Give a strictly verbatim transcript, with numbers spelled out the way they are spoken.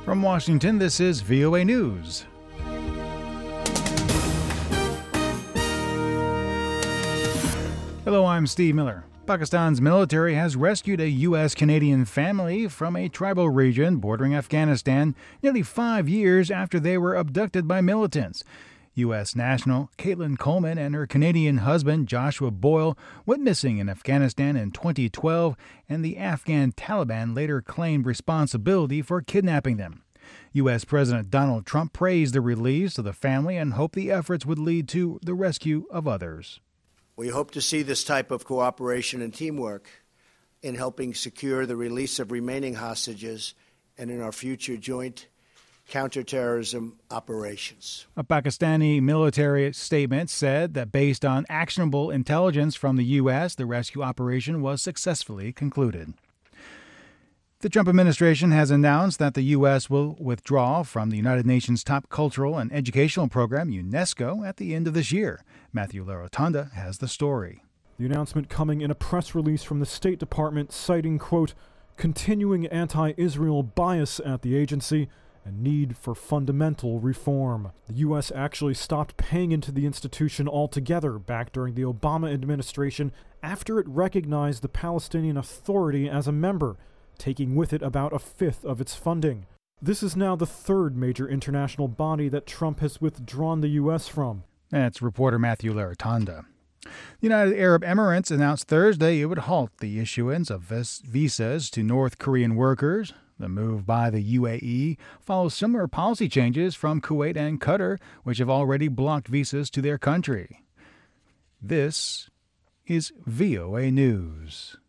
From Washington, this is V O A News. Hello, I'm Steve Miller. Pakistan's military has rescued a U S Canadian family from a tribal region bordering Afghanistan nearly five years after they were abducted by militants. U S national Caitlin Coleman and her Canadian husband Joshua Boyle went missing in Afghanistan in twenty twelve, and the Afghan Taliban later claimed responsibility for kidnapping them. U S President Donald Trump praised the release of the family and hoped the efforts would lead to the rescue of others. We hope to see this type of cooperation and teamwork in helping secure the release of remaining hostages and in our future joint counterterrorism operations. A Pakistani military statement said that based on actionable intelligence from the U S, the rescue operation was successfully concluded. The Trump administration has announced that the U S will withdraw from the United Nations top cultural and educational program, UNESCO, at the end of this year. Matthew Larotonda has the story. The announcement coming in a press release from the State Department citing, quote, continuing anti-Israel bias at the agency and need for fundamental reform. The U S actually stopped paying into the institution altogether back during the Obama administration after it recognized the Palestinian Authority as a member, taking with it about a fifth of its funding. This is now the third major international body that Trump has withdrawn the U S from. That's reporter Matthew Larotonda. The United Arab Emirates announced Thursday it would halt the issuance of vis- visas to North Korean workers. The move by the U A E follows similar policy changes from Kuwait and Qatar, which have already blocked visas to their country. This is V O A News.